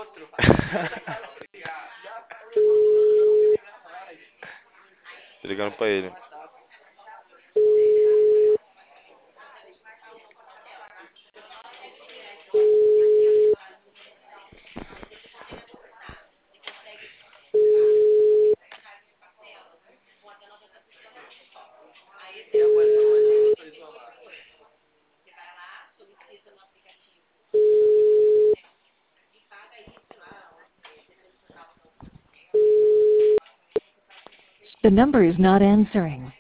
Tô ligando pra ele. The number is not answering.